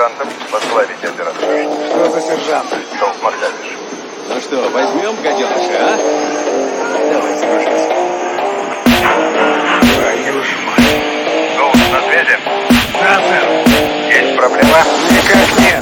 сержантом возглавить операцию. Что за сержант? Долг Макдавиш. Ну что, возьмем гаденыша, а? Давай, загружайся. Твою ж мать. Долг на связи? Да, сэр. Есть проблема? Никак нет.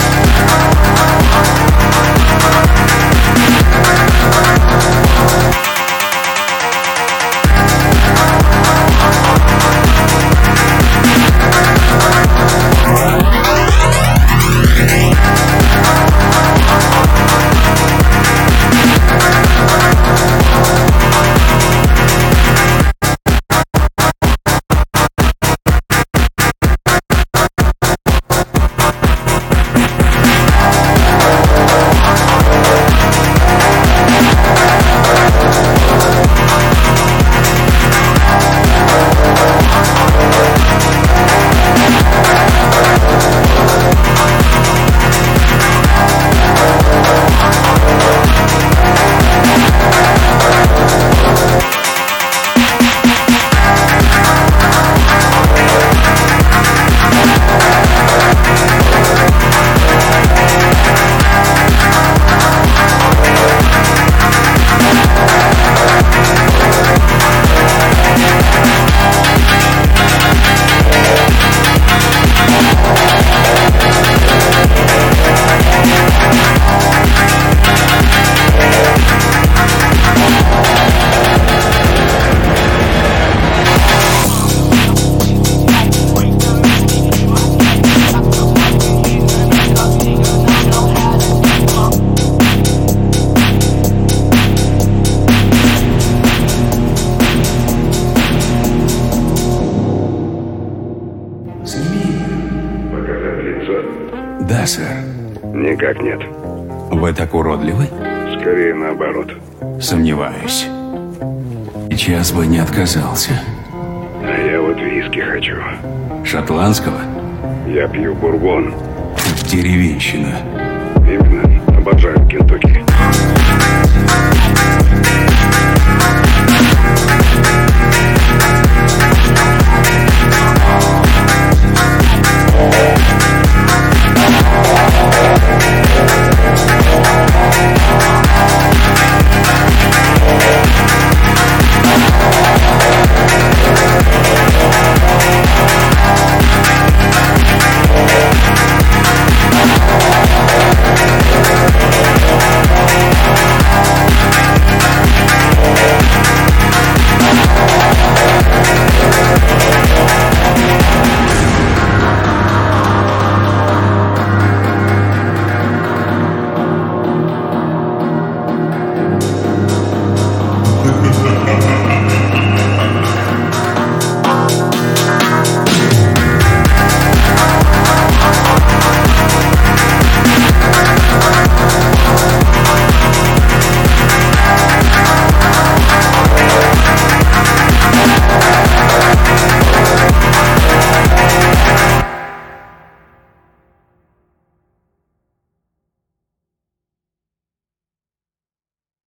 Да, сэр. Никак нет. Вы так уродливы? Скорее наоборот. Сомневаюсь. Час бы не отказался. А я вот виски хочу. Шотландского? Я пью бурбон. Деревенщина. Именно. Обожаю Кентукки.